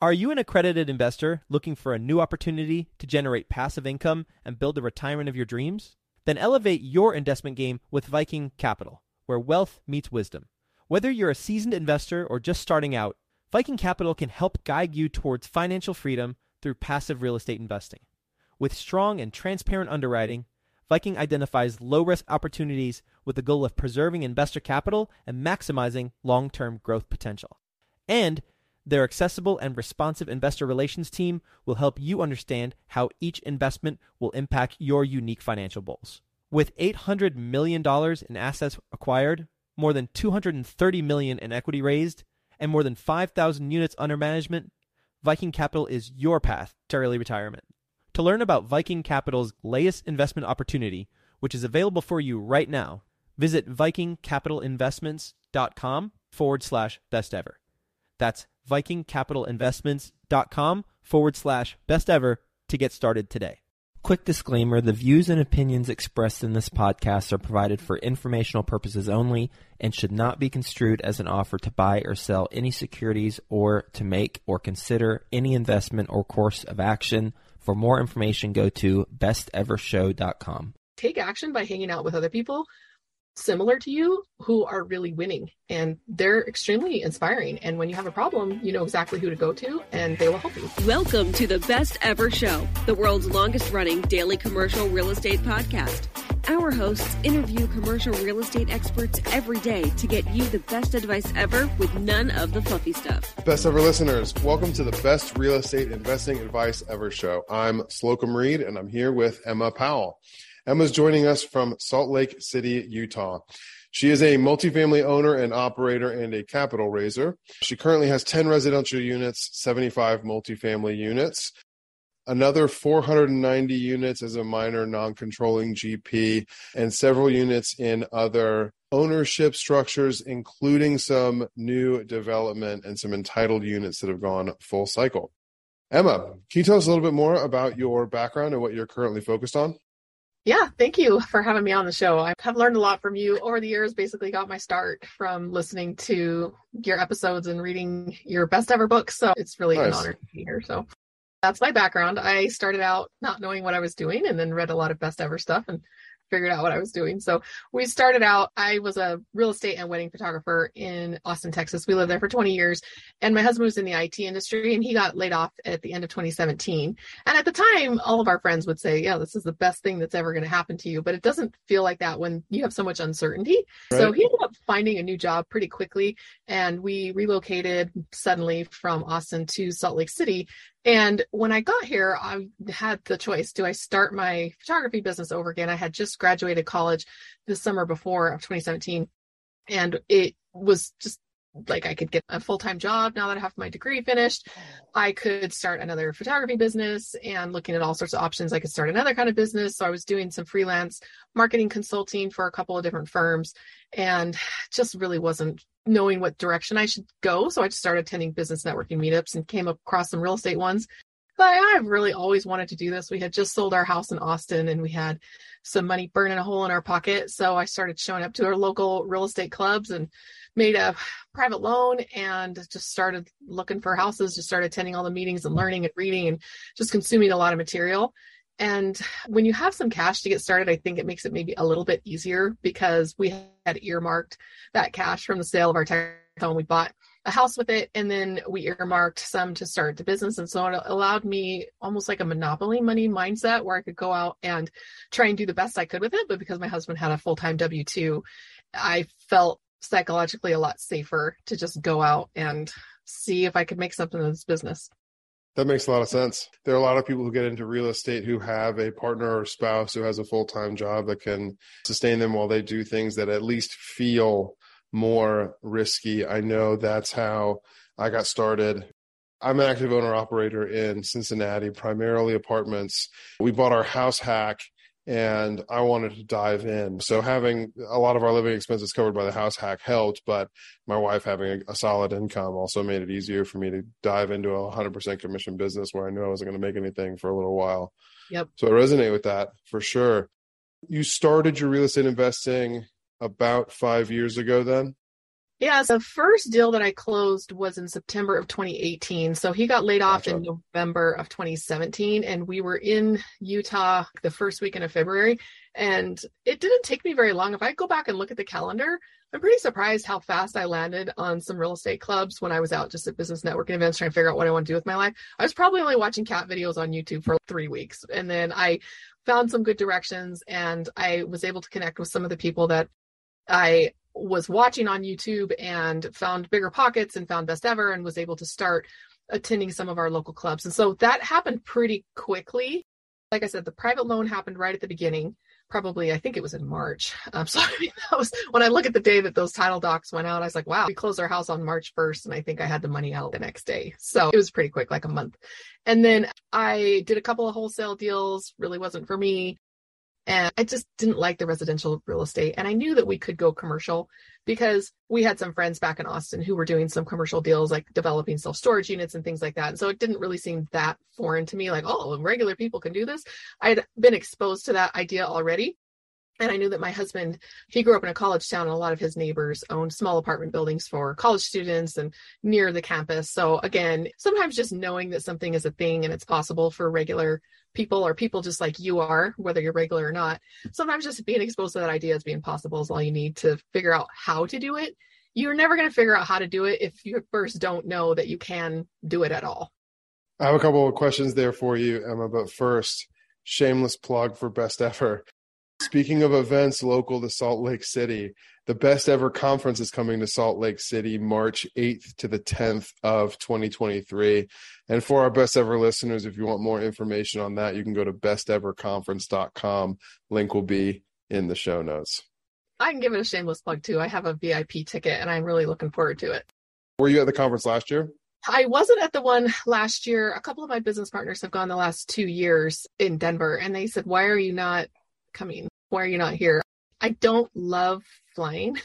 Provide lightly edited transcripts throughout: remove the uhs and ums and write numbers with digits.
Are you an accredited investor looking for a new opportunity to generate passive income and build the retirement of your dreams? Then elevate your investment game with Viking Capital, where wealth meets wisdom. Whether you're a seasoned investor or just starting out, Viking Capital can help guide you towards financial freedom through passive real estate investing. With strong and transparent underwriting, Viking identifies low-risk opportunities with the goal of preserving investor capital and maximizing long-term growth potential. And their accessible and responsive investor relations team will help you understand how each investment will impact your unique financial goals. With $800 million in assets acquired, more than $230 million in equity raised, and more than 5,000 units under management, Viking Capital is your path to early retirement. To learn about Viking Capital's latest investment opportunity, which is available for you right now, visit vikingcapitalinvestments.com/best ever. That's vikingcapitalinvestments.com/best ever to get started today. Quick disclaimer, the views and opinions expressed in this podcast are provided for informational purposes only and should not be construed as an offer to buy or sell any securities or to make or consider any investment or course of action. For more information, go to bestevershow.com. Take action by hanging out with other people similar to you who are really winning, and they're extremely inspiring. And when you have a problem, you know exactly who to go to and they will help you. Welcome to the Best Ever Show, the world's longest running daily commercial real estate podcast. Our hosts interview commercial real estate experts every day to get you the best advice ever with none of the fluffy stuff. Best Ever listeners, welcome to the Best Real Estate Investing Advice Ever Show. I'm Slocum Reed and I'm here with Emma Powell. Emma's joining us from Salt Lake City, Utah. She is a multifamily owner and operator and a capital raiser. She currently has 10 residential units, 75 multifamily units, another 490 units as a minor non-controlling GP, and several units in other ownership structures, including some new development and some entitled units that have gone full cycle. Emma, can you tell us a little bit more about your background and what you're currently focused on? Yeah, thank you for having me on the show. I have learned a lot from you over the years, basically got my start from listening to your episodes and reading your best ever books. So it's really an honor to be here. So that's my background. I started out not knowing what I was doing and then read a lot of best ever stuff and figured out what I was doing. So we started out, I was a real estate and wedding photographer in Austin, Texas. We lived there for 20 years and my husband was in the IT industry and he got laid off at the end of 2017. And at the time, all of our friends would say, yeah, this is the best thing that's ever going to happen to you. But it doesn't feel like that when you have so much uncertainty. Right. So he ended up finding a new job pretty quickly and we relocated suddenly from Austin to Salt Lake City. And when I got here, I had the choice. Do I start my photography business over again? I had just graduated college the summer before of 2017. And it was just like I could get a full-time job now that I have my degree finished. I could start another photography business and looking at all sorts of options. I could start another kind of business. So I was doing some freelance marketing consulting for a couple of different firms and just really wasn't knowing what direction I should go. So I just started attending business networking meetups and came across some real estate ones. But I've really always wanted to do this. We had just sold our house in Austin and we had some money burning a hole in our pocket. So I started showing up to our local real estate clubs and made a private loan and just started looking for houses, just started attending all the meetings and learning and reading and just consuming a lot of material. And when you have some cash to get started, I think it makes it maybe a little bit easier because we had earmarked that cash from the sale of our home. We bought a house with it and then we earmarked some to start the business. And so it allowed me almost like a monopoly money mindset where I could go out and try and do the best I could with it. But because my husband had a full-time W-2, I felt psychologically a lot safer to just go out and see if I could make something of this business. That makes a lot of sense. There are a lot of people who get into real estate who have a partner or spouse who has a full-time job that can sustain them while they do things that at least feel more risky. I know that's how I got started. I'm an active owner operator in Cincinnati, primarily apartments. We bought our house hack and I wanted to dive in. So having a lot of our living expenses covered by the house hack helped, but my wife having a solid income also made it easier for me to dive into a 100% commission business where I knew I wasn't going to make anything for a little while. Yep. So I resonate with that for sure. You started your real estate investing about 5 years ago then? Yeah, so the first deal that I closed was in September of 2018. So he got laid off in November of 2017, and we were in Utah the first weekend of February. And it didn't take me very long. If I go back and look at the calendar, I'm pretty surprised how fast I landed on some real estate clubs when I was out just at business networking events trying to figure out what I want to do with my life. I was probably only watching cat videos on YouTube for 3 weeks. And then I found some good directions, and I was able to connect with some of the people that I was watching on YouTube and found Bigger Pockets and found Best Ever and was able to start attending some of our local clubs. And so that happened pretty quickly. Like I said, the private loan happened right at the beginning. Probably, I think it was in March. So that was when I look at the day that those title docs went out, I was like, wow, we closed our house on March 1st. And I think I had the money out the next day. So it was pretty quick, like a month. And then I did a couple of wholesale deals, really wasn't for me. And I just didn't like the residential real estate. And I knew that we could go commercial because we had some friends back in Austin who were doing some commercial deals, like developing self-storage units and things like that. And so it didn't really seem that foreign to me, like, oh, regular people can do this. I'd been exposed to that idea already. And I knew that my husband, he grew up in a college town, and a lot of his neighbors owned small apartment buildings for college students and near the campus. So again, sometimes just knowing that something is a thing and it's possible for regular people or people just like you are, whether you're regular or not, sometimes just being exposed to that idea as being possible is all you need to figure out how to do it. You're never going to figure out how to do it if you first don't know that you can do it at all. I have a couple of questions there for you, Emma, but first, shameless plug for Best Ever. Speaking of events local to Salt Lake City, the Best Ever Conference is coming to Salt Lake City March 8th to the 10th of 2023. And for our Best Ever listeners, if you want more information on that, you can go to besteverconference.com. Link will be in the show notes. I can give it a shameless plug too. I have a VIP ticket and I'm really looking forward to it. Were you at the conference last year? I wasn't at the one last year. A couple of my business partners have gone the last 2 years in Denver, and they said, why are you not coming? Why are you not here? I don't love flying.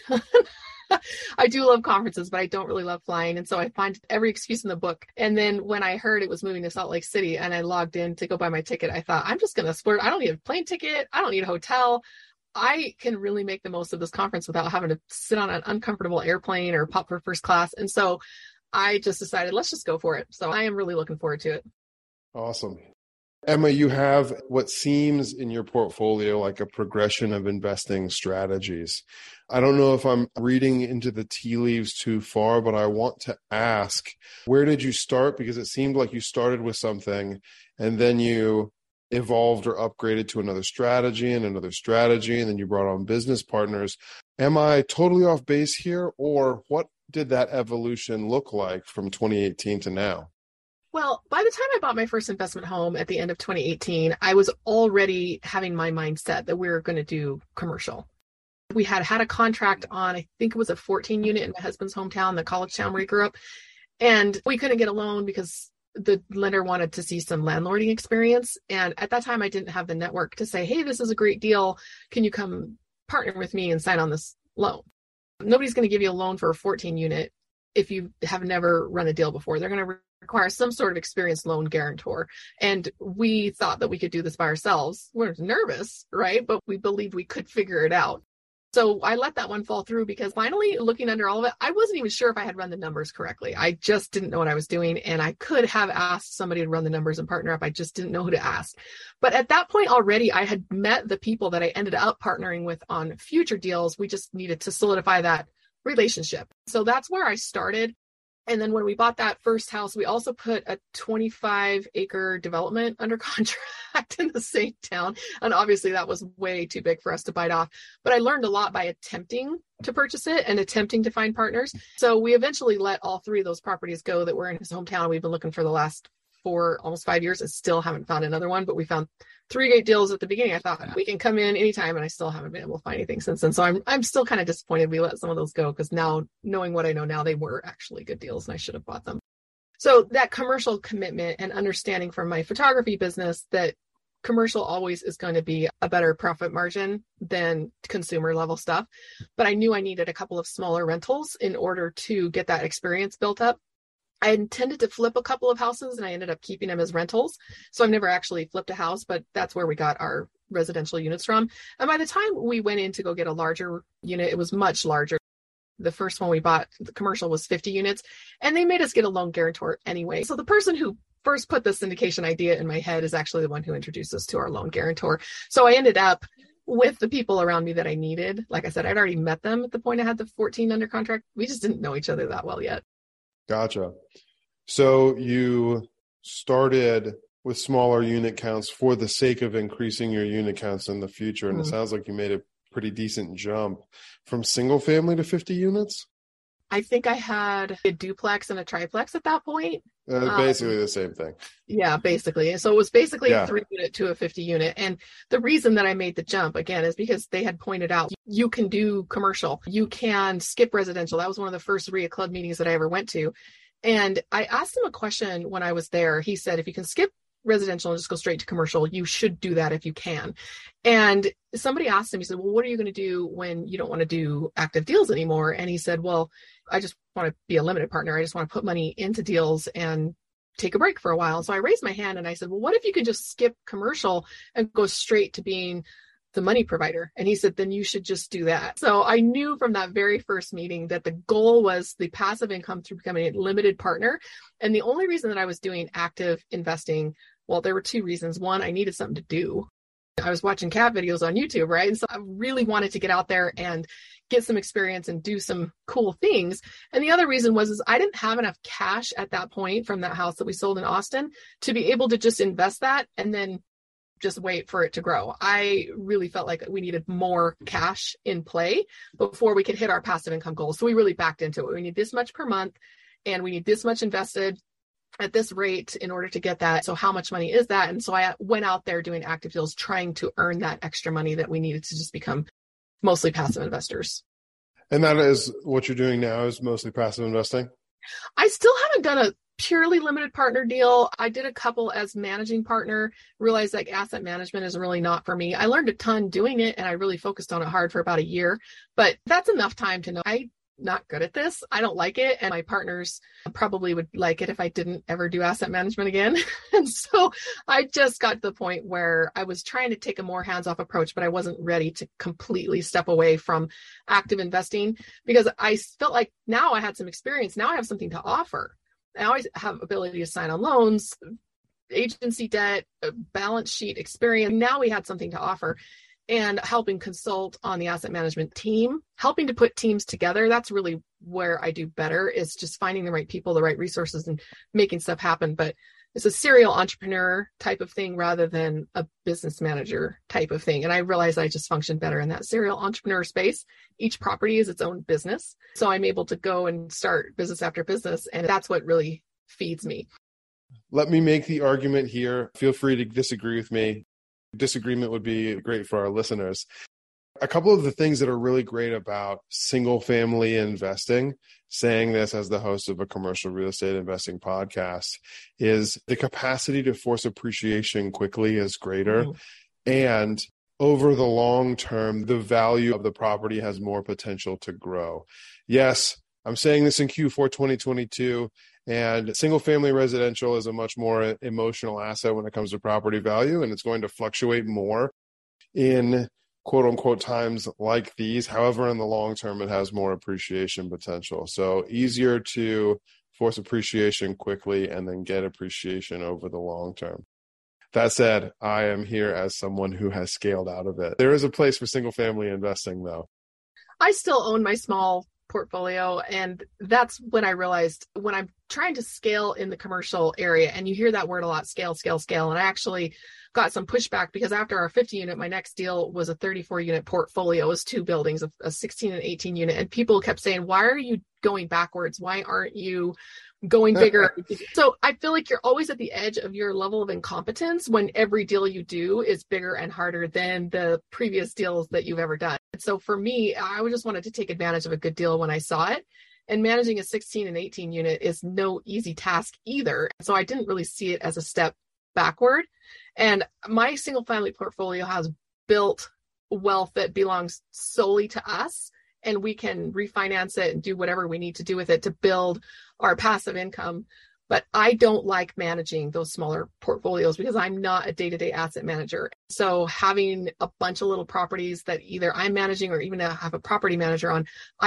I do love conferences, but I don't really love flying. And so I find every excuse in the book. And then when I heard it was moving to Salt Lake City and I logged in to go buy my ticket, I thought, I'm just going to splurge. I don't need a plane ticket. I don't need a hotel. I can really make the most of this conference without having to sit on an uncomfortable airplane or pop for first class. And so I just decided, let's just go for it. So I am really looking forward to it. Awesome. Emma, you have what seems in your portfolio like a progression of investing strategies. I don't know if I'm reading into the tea leaves too far, but I want to ask, where did you start? Because it seemed like you started with something and then you evolved or upgraded to another strategy, and then you brought on business partners. Am I totally off base here, or what did that evolution look like from 2018 to now? Well, by the time I bought my first investment home at the end of 2018, I was already having my mindset that we were going to do commercial. We had a contract on, I think it was a 14 unit in my husband's hometown, the college town where he grew up. And we couldn't get a loan because the lender wanted to see some landlording experience. And at that time, I didn't have the network to say, hey, this is a great deal. Can you come partner with me and sign on this loan? Nobody's going to give you a loan for a 14 unit if you have never run a deal before. They're going to require some sort of experienced loan guarantor. And we thought that we could do this by ourselves. We're nervous, right? But we believed we could figure it out. So I let that one fall through because finally, looking under all of it, I wasn't even sure if I had run the numbers correctly. I just didn't know what I was doing. And I could have asked somebody to run the numbers and partner up. I just didn't know who to ask. But at that point already, I had met the people that I ended up partnering with on future deals. We just needed to solidify that relationship. So that's where I started. And then when we bought that first house, we also put a 25-acre development under contract in the same town. And obviously that was way too big for us to bite off. But I learned a lot by attempting to purchase it and attempting to find partners. So we eventually let all three of those properties go that were in his hometown. We've been looking for the last almost 5 years and still haven't found another one. But we found 3 great deals at the beginning. I thought we can come in anytime, and I still haven't been able to find anything since then. So I'm still kind of disappointed we let some of those go, because now, knowing what I know now, they were actually good deals and I should have bought them. So that commercial commitment and understanding from my photography business that commercial always is going to be a better profit margin than consumer level stuff. But I knew I needed a couple of smaller rentals in order to get that experience built up. I intended to flip a couple of houses and I ended up keeping them as rentals. So I've never actually flipped a house, but that's where we got our residential units from. And by the time we went in to go get a larger unit, it was much larger. The first one we bought, the commercial, was 50 units, and they made us get a loan guarantor anyway. So the person who first put the syndication idea in my head is actually the one who introduced us to our loan guarantor. So I ended up with the people around me that I needed. Like I said, I'd already met them at the point I had the 14 under contract. We just didn't know each other that well yet. Gotcha. So you started with smaller unit counts for the sake of increasing your unit counts in the future. And It sounds like you made a pretty decent jump from single family to 50 units. I think I had a duplex and a triplex at that point. Basically the same thing. Yeah, basically. So it was basically a 3-unit to a 50 unit. And the reason that I made the jump, again, is because they had pointed out, you can do commercial, you can skip residential. That was one of the first RIA club meetings that I ever went to. And I asked him a question when I was there. He said, if you can skip residential and just go straight to commercial, you should do that if you can. And somebody asked him, he said, well, what are you going to do when you don't want to do active deals anymore? And he said, well, I just want to be a limited partner. I just want to put money into deals and take a break for a while. So I raised my hand and I said, well, what if you could just skip commercial and go straight to being the money provider? And he said, then you should just do that. So I knew from that very first meeting that the goal was the passive income through becoming a limited partner. And the only reason that I was doing active investing, well, there were two reasons. One, I needed something to do. I was watching cat videos on YouTube, right? And so I really wanted to get out there and get some experience and do some cool things. And the other reason was I didn't have enough cash at that point from that house that we sold in Austin to be able to just invest that and then just wait for it to grow. I really felt like we needed more cash in play before we could hit our passive income goals. So we really backed into it. We need this much per month and we need this much invested at this rate in order to get that. So how much money is that? And so I went out there doing active deals, trying to earn that extra money that we needed to just become mostly passive investors. And that is what you're doing now, is mostly passive investing? I still haven't done a purely limited partner deal. I did a couple as managing partner, realized like asset management is really not for me. I learned a ton doing it and I really focused on it hard for about a year, but that's enough time to know I'm not good at this. I don't like it. And my partners probably would like it if I didn't ever do asset management again. And so I just got to the point where I was trying to take a more hands-off approach, but I wasn't ready to completely step away from active investing because I felt like now I had some experience. Now I have something to offer. I always have ability to sign on loans, agency debt, balance sheet experience. Now we had something to offer. And helping consult on the asset management team, helping to put teams together. That's really where I do better, is just finding the right people, the right resources, and making stuff happen. But it's a serial entrepreneur type of thing rather than a business manager type of thing. And I realized I just function better in that serial entrepreneur space. Each property is its own business. So I'm able to go and start business after business. And that's what really feeds me. Let me make the argument here. Feel free to disagree with me. Disagreement would be great for our listeners. A couple of the things that are really great about single family investing, saying this as the host of a commercial real estate investing podcast, is the capacity to force appreciation quickly is greater. And over the long term, the value of the property has more potential to grow. Yes, I'm saying this in Q4 2022. And single family residential is a much more emotional asset when it comes to property value, and it's going to fluctuate more in quote unquote times like these. However, in the long term, it has more appreciation potential. So easier to force appreciation quickly and then get appreciation over the long term. That said, I am here as someone who has scaled out of it. There is a place for single family investing though. I still own my small portfolio. And that's when I realized when I'm trying to scale in the commercial area, and you hear that word a lot, scale. And I actually got some pushback because after our 50 unit, my next deal was a 34 unit portfolio. It was 2 buildings, a 16 and 18 unit. And people kept saying, why are you going backwards? Why aren't you going bigger? So I feel like you're always at the edge of your level of incompetence when every deal you do is bigger and harder than the previous deals that you've ever done. So for me, I just wanted to take advantage of a good deal when I saw it. And managing a 16 and 18 unit is no easy task either. So I didn't really see it as a step backward. And my single family portfolio has built wealth that belongs solely to us. And we can refinance it and do whatever we need to do with it to build our passive income. But I don't like managing those smaller portfolios because I'm not a day-to-day asset manager. So having a bunch of little properties that either I'm managing or even have a property manager on, I just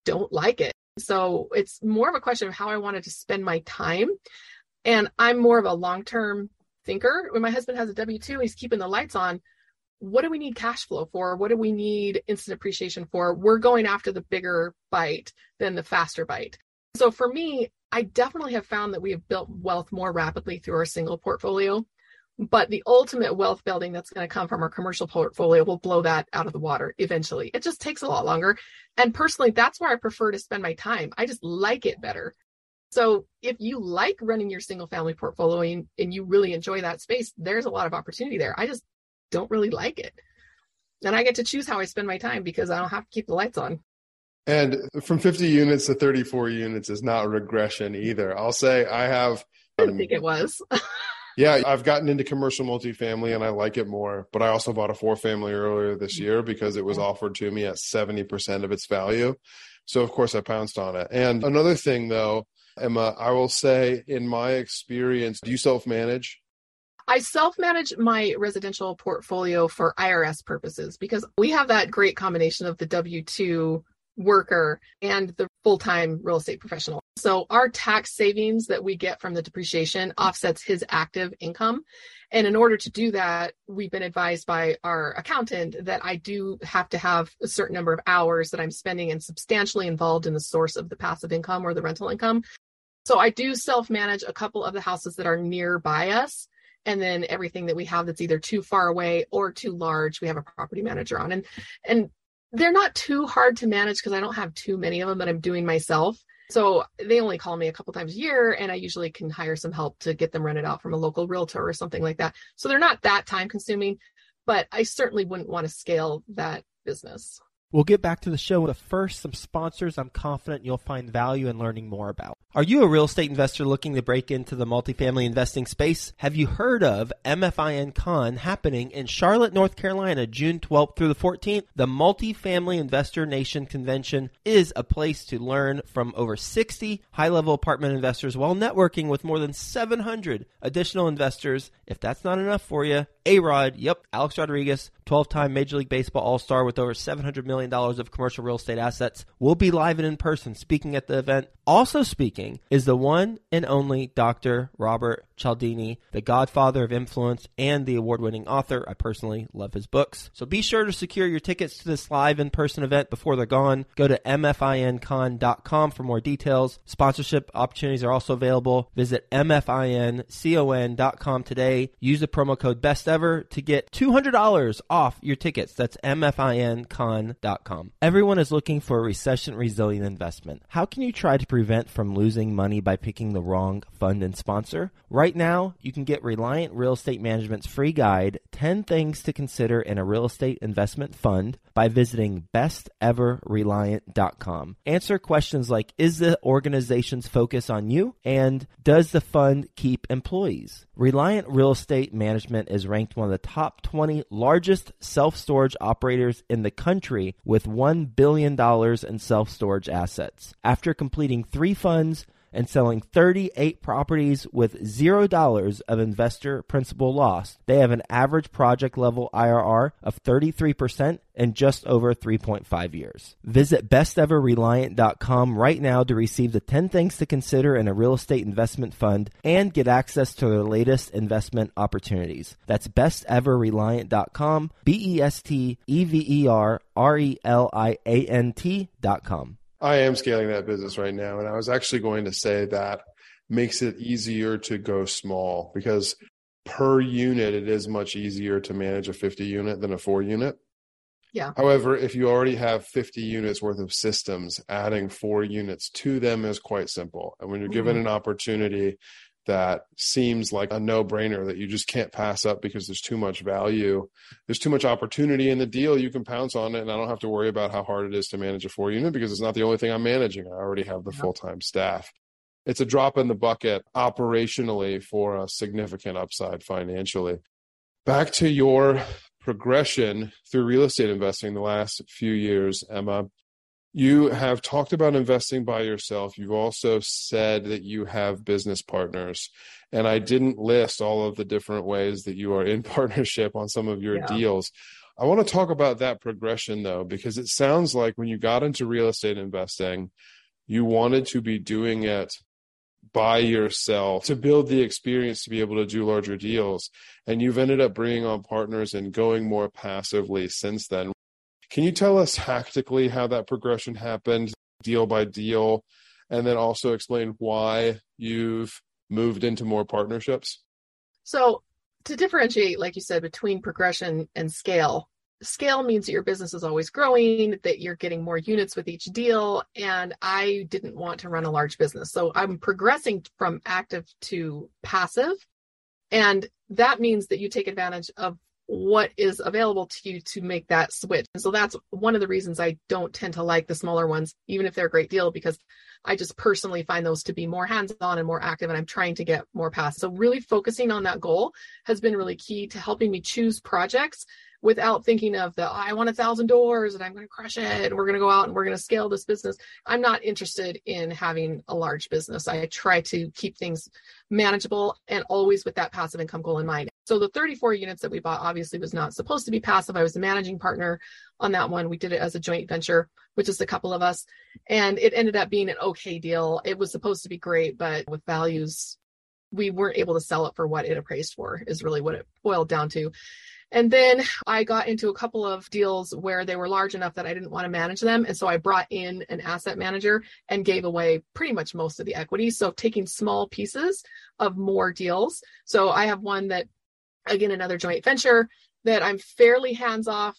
don't like it. So it's more of a question of how I wanted to spend my time. And I'm more of a long-term thinker. When my husband has a W-2, he's keeping the lights on. What do we need cash flow for? What do we need instant appreciation for? We're going after the bigger bite than the faster bite. So for me, I definitely have found that we have built wealth more rapidly through our single portfolio. But the ultimate wealth building that's going to come from our commercial portfolio will blow that out of the water eventually. It just takes a lot longer. And personally, that's where I prefer to spend my time. I just like it better. So if you like running your single family portfolio and you really enjoy that space, there's a lot of opportunity there. I just don't really like it. And I get to choose how I spend my time because I don't have to keep the lights on. And from 50 units to 34 units is not regression either. I'll say I have... I didn't think it was. Yeah, I've gotten into commercial multifamily and I like it more, but I also bought a 4-family earlier this year because it was offered to me at 70% of its value. So of course I pounced on it. And another thing though, Emma, I will say in my experience, do you self-manage? I self-manage my residential portfolio for IRS purposes because we have that great combination of the W-2 worker and the full-time real estate professional. So our tax savings that we get from the depreciation offsets his active income. And in order to do that, we've been advised by our accountant that I do have to have a certain number of hours that I'm spending and substantially involved in the source of the passive income or the rental income. So I do self-manage a couple of the houses that are nearby us. And then everything that we have that's either too far away or too large, we have a property manager on. And they're not too hard to manage because I don't have too many of them that I'm doing myself. So they only call me a couple times a year, and I usually can hire some help to get them rented out from a local realtor or something like that. So they're not that time consuming, but I certainly wouldn't want to scale that business. We'll get back to the show, but first, some sponsors I'm confident you'll find value in learning more about. Are you a real estate investor looking to break into the multifamily investing space? Have you heard of MFIN Con happening in Charlotte, North Carolina, June 12th through the 14th? The Multifamily Investor Nation Convention is a place to learn from over 60 high-level apartment investors while networking with more than 700 additional investors. If that's not enough for you, A-Rod, Alex Rodriguez, 12-time Major League Baseball All-Star with over $700 million of commercial real estate assets, will be live and in person speaking at the event. Also speaking is the one and only Dr. Robert Cialdini, the godfather of influence and the award-winning author. I personally love his books. So be sure to secure your tickets to this live in-person event before they're gone. Go to mfincon.com for more details. Sponsorship opportunities are also available. Visit mfincon.com today. Use the promo code BESTEVER to get $200 off your tickets. That's mfincon.com. Everyone is looking for a recession-resilient investment. How can you try to prevent from losing money by picking the wrong fund and sponsor? Right now, you can get Reliant Real Estate Management's free guide, 10 Things to Consider in a Real Estate Investment Fund, by visiting besteverreliant.com. Answer questions like, is the organization's focus on you? And does the fund keep employees? Reliant Real Estate Management is ranked one of the top 20 largest self-storage operators in the country with $1 billion in self-storage assets. After completing 3 funds and selling 38 properties with $0 of investor principal loss, they have an average project level IRR of 33% in just over 3.5 years. Visit besteverreliant.com right now to receive the 10 things to consider in a real estate investment fund and get access to their latest investment opportunities. That's besteverreliant.com, besteverreliant.com. I am scaling that business right now. And I was actually going to say that makes it easier to go small because per unit, it is much easier to manage a 50 unit than a 4 unit. Yeah. However, if you already have 50 units worth of systems, adding 4 units to them is quite simple. And when you're given an opportunity that seems like a no-brainer that you just can't pass up because there's too much value, there's too much opportunity in the deal, you can pounce on it, and I don't have to worry about how hard it is to manage a 4 unit because it's not the only thing I'm managing. I already have the full-time staff. It's a drop in the bucket operationally for a significant upside financially. Back to your progression through real estate investing the last few years, Emma. You have talked about investing by yourself. You've also said that you have business partners. And I didn't list all of the different ways that you are in partnership on some of your deals. I want to talk about that progression though, because it sounds like when you got into real estate investing, you wanted to be doing it by yourself to build the experience to be able to do larger deals. And you've ended up bringing on partners and going more passively since then. Can you tell us tactically how that progression happened, deal by deal, and then also explain why you've moved into more partnerships? So to differentiate, like you said, between progression and scale means that your business is always growing, that you're getting more units with each deal. And I didn't want to run a large business. So I'm progressing from active to passive. And that means that you take advantage of what is available to you to make that switch. And so that's one of the reasons I don't tend to like the smaller ones, even if they're a great deal, because I just personally find those to be more hands-on and more active, and I'm trying to get more passive. So really focusing on that goal has been really key to helping me choose projects without thinking of I want 1,000 doors and I'm going to crush it and we're going to go out and we're going to scale this business. I'm not interested in having a large business. I try to keep things manageable and always with that passive income goal in mind. So the 34 units that we bought obviously was not supposed to be passive. I was the managing partner on that one. We did it as a joint venture, which is a couple of us. And it ended up being an okay deal. It was supposed to be great, but with values, we weren't able to sell it for what it appraised for, is really what it boiled down to. And then I got into a couple of deals where they were large enough that I didn't want to manage them. And so I brought in an asset manager and gave away pretty much most of the equity. So taking small pieces of more deals. So I have one that, again, another joint venture that I'm fairly hands-off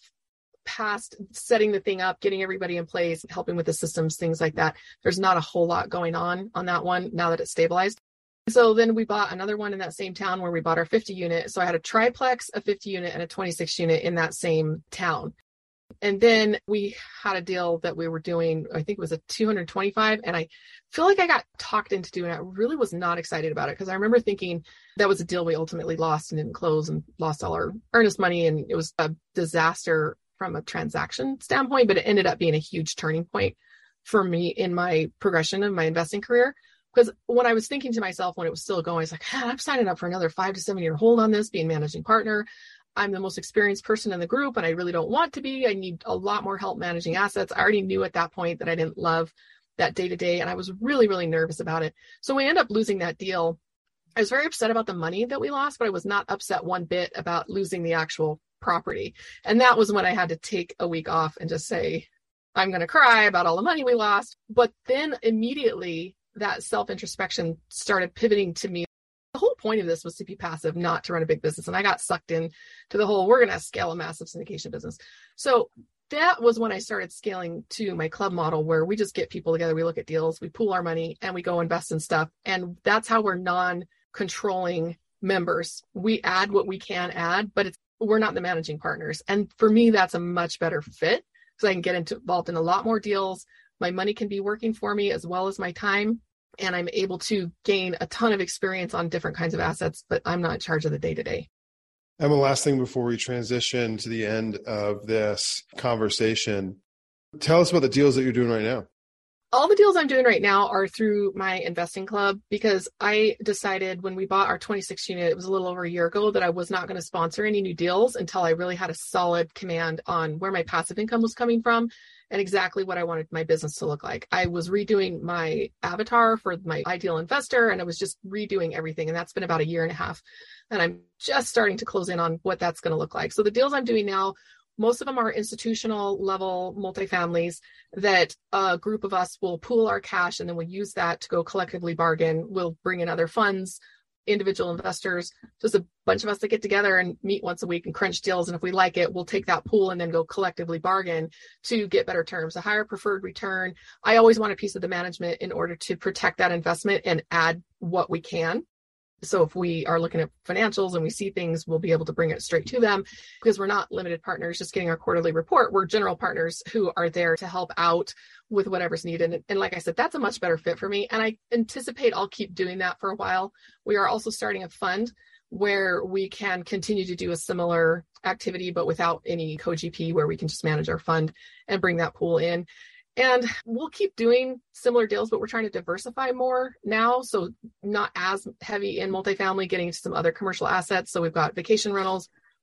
past setting the thing up, getting everybody in place, helping with the systems, things like that. There's not a whole lot going on that one now that it's stabilized. So then we bought another one in that same town where we bought our 50 unit. So I had a triplex, a 50 unit, and a 26 unit in that same town. And then we had a deal that we were doing, I think it was a 225. And I feel like I got talked into doing it. I really was not excited about it because I remember thinking that was a deal we ultimately lost and didn't close and lost all our earnest money. And it was a disaster from a transaction standpoint, but it ended up being a huge turning point for me in my progression of my investing career. Because when I was thinking to myself when it was still going, I was like, I'm signing up for another 5 to 7 year hold on this, being managing partner. I'm the most experienced person in the group and I really don't want to be. I need a lot more help managing assets. I already knew at that point that I didn't love that day to day. And I was really, really nervous about it. So we ended up losing that deal. I was very upset about the money that we lost, but I was not upset one bit about losing the actual property. And that was when I had to take a week off and just say, I'm going to cry about all the money we lost. But then immediately that self-introspection started pivoting to me. The whole point of this was to be passive, not to run a big business. And I got sucked in to the whole, we're going to scale a massive syndication business. So that was when I started scaling to my club model, where we just get people together, we look at deals, we pool our money and we go invest in stuff. And that's how we're non-controlling members. We add what we can add, but we're not the managing partners. And for me, that's a much better fit because I can get involved in a lot more deals. My money can be working for me as well as my time. And I'm able to gain a ton of experience on different kinds of assets, but I'm not in charge of the day-to-day. Emma, last thing before we transition to the end of this conversation, tell us about the deals that you're doing right now. All the deals I'm doing right now are through my investing club because I decided when we bought our 26 unit, it was a little over a year ago, that I was not going to sponsor any new deals until I really had a solid command on where my passive income was coming from and exactly what I wanted my business to look like. I was redoing my avatar for my ideal investor and I was just redoing everything. And that's been about a year and a half. And I'm just starting to close in on what that's going to look like. So the deals I'm doing now, most of them are institutional level multifamilies that a group of us will pool our cash and then we'll use that to go collectively bargain. We'll bring in other funds, individual investors, just a bunch of us that get together and meet once a week and crunch deals. And if we like it, we'll take that pool and then go collectively bargain to get better terms, a higher preferred return. I always want a piece of the management in order to protect that investment and add what we can. So if we are looking at financials and we see things, we'll be able to bring it straight to them because we're not limited partners just getting our quarterly report. We're general partners who are there to help out with whatever's needed. And like I said, that's a much better fit for me. And I anticipate I'll keep doing that for a while. We are also starting a fund where we can continue to do a similar activity, but without any co-GP, where we can just manage our fund and bring that pool in. And we'll keep doing similar deals, but we're trying to diversify more now. So not as heavy in multifamily, getting into some other commercial assets. So we've got vacation rentals,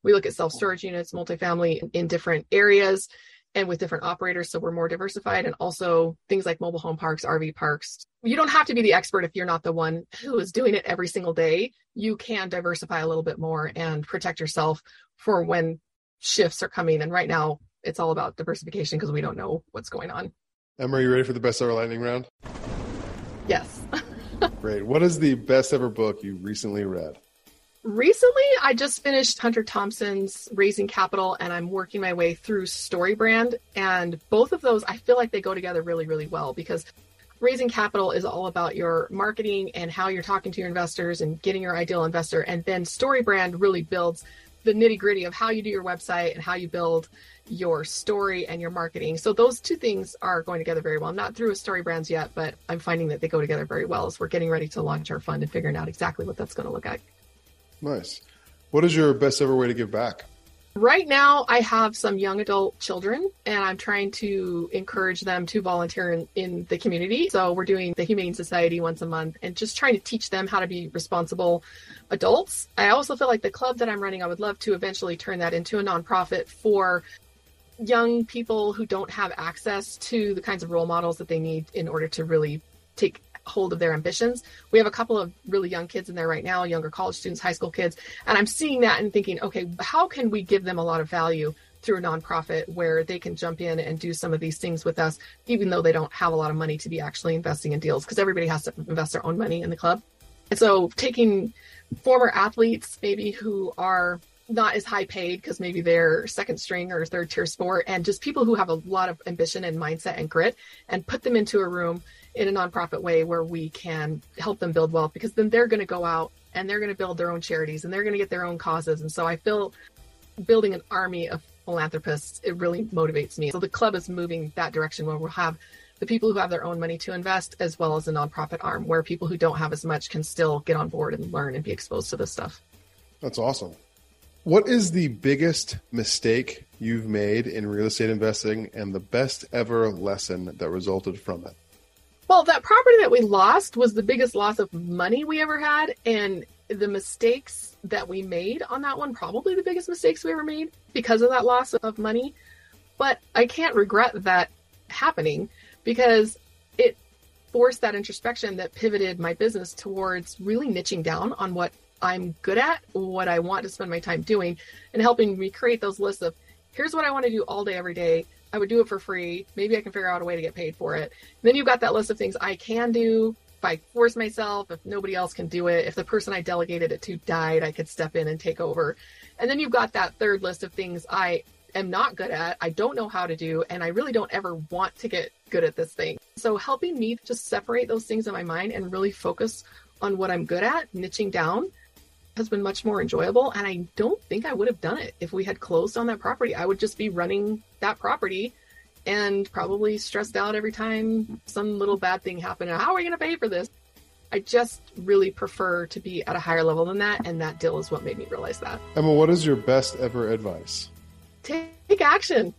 We look at self-storage units, multifamily in different areas and with different operators. So we're more diversified, and also things like mobile home parks, RV parks. You don't have to be the expert if you're not the one who is doing it every single day. You can diversify a little bit more and protect yourself for when shifts are coming. And right now it's all about diversification because we don't know what's going on. Emma, are you ready for the best ever lightning round? Yes. Great. What is the best ever book you recently read? Recently, I just finished Hunter Thompson's Raising Capital, and I'm working my way through StoryBrand. And both of those, I feel like they go together really, really well, because Raising Capital is all about your marketing and how you're talking to your investors and getting your ideal investor. And then StoryBrand really builds the nitty gritty of how you do your website and how you build your story and your marketing. So those two things are going together very well. I'm not through with StoryBrands yet, but I'm finding that they go together very well as we're getting ready to launch our fund and figuring out exactly what that's going to look like. Nice. What is your best ever way to give back? Right now, I have some young adult children, and I'm trying to encourage them to volunteer in the community. So we're doing the Humane Society once a month and just trying to teach them how to be responsible adults. I also feel like the club that I'm running, I would love to eventually turn that into a nonprofit for young people who don't have access to the kinds of role models that they need in order to really take hold of their ambitions. We have a couple of really young kids in there right now, younger college students, high school kids. And I'm seeing that and thinking, okay, how can we give them a lot of value through a nonprofit where they can jump in and do some of these things with us, even though they don't have a lot of money to be actually investing in deals, because everybody has to invest their own money in the club. And so taking former athletes, maybe who are not as high paid because maybe they're second string or third tier sport, and just people who have a lot of ambition and mindset and grit, and put them into a room in a nonprofit way where we can help them build wealth, because then they're going to go out and they're going to build their own charities and they're going to get their own causes. And so I feel building an army of philanthropists, it really motivates me. So the club is moving that direction where we'll have the people who have their own money to invest, as well as a nonprofit arm where people who don't have as much can still get on board and learn and be exposed to this stuff. That's awesome. What is the biggest mistake you've made in real estate investing and the best ever lesson that resulted from it? Well, that property that we lost was the biggest loss of money we ever had. And the mistakes that we made on that one, probably the biggest mistakes we ever made because of that loss of money. But I can't regret that happening, because it forced that introspection that pivoted my business towards really niching down on what I'm good at, what I want to spend my time doing, and helping me create those lists of, here's what I want to do all day, every day. I would do it for free. Maybe I can figure out a way to get paid for it. And then you've got that list of things I can do if I force myself, if nobody else can do it, if the person I delegated it to died, I could step in and take over. And then you've got that third list of things I am not good at, I don't know how to do, and I really don't ever want to get good at this thing. So helping me just separate those things in my mind and really focus on what I'm good at, niching down, has been much more enjoyable. And I don't think I would have done it if we had closed on that property. I would just be running that property and probably stressed out every time some little bad thing happened. How are we going to pay for this? I just really prefer to be at a higher level than that. And that deal is what made me realize that. Emma, what is your best ever advice? Take action.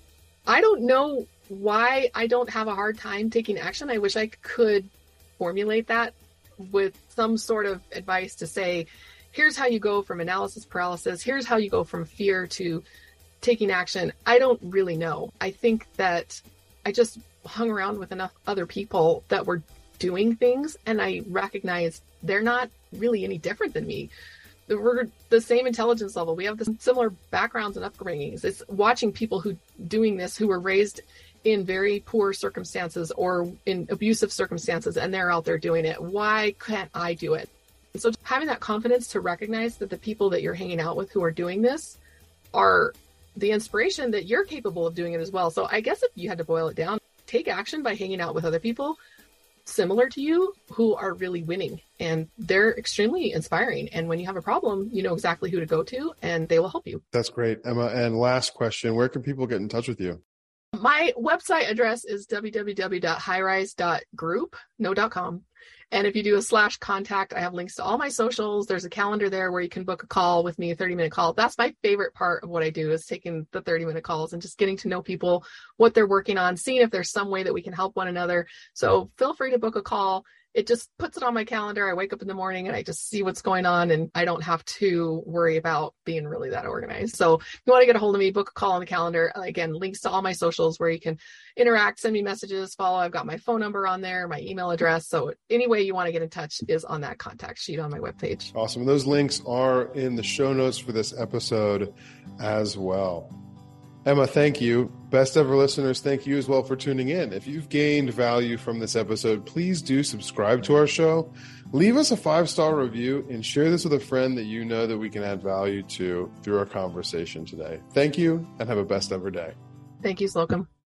I don't know why I don't have a hard time taking action. I wish I could formulate that with some sort of advice to say, here's how you go from analysis paralysis. Here's how you go from fear to taking action. I don't really know. I think that I just hung around with enough other people that were doing things, and I recognized they're not really any different than me. We're the same intelligence level. We have the similar backgrounds and upbringings. It's watching people who doing this, who were raised in very poor circumstances or in abusive circumstances, and they're out there doing it. Why can't I do it? So having that confidence to recognize that the people that you're hanging out with who are doing this are the inspiration that you're capable of doing it as well. So I guess if you had to boil it down, take action by hanging out with other people similar to you who are really winning, and they're extremely inspiring. And when you have a problem, you know exactly who to go to and they will help you. That's great, Emma. And last question, where can people get in touch with you? My website address is www.highrise.group, no.com. And if you do a /contact, I have links to all my socials. There's a calendar there where you can book a call with me, a 30-minute call. That's my favorite part of what I do, is taking the 30-minute calls and just getting to know people, what they're working on, seeing if there's some way that we can help one another. So feel free to book a call it just puts it on my calendar. I wake up in the morning and I just see what's going on, and I don't have to worry about being really that organized. So if you want to get a hold of me, book a call on the calendar. Again, links to all my socials where you can interact, send me messages, follow. I've got my phone number on there, my email address. So any way you want to get in touch is on that contact sheet on my webpage. Awesome. Those links are in the show notes for this episode as well. Emma, thank you. Best ever listeners, thank you as well for tuning in. If you've gained value from this episode, please do subscribe to our show. Leave us a 5-star review and share this with a friend that you know that we can add value to through our conversation today. Thank you and have a best ever day. Thank you, Slocum.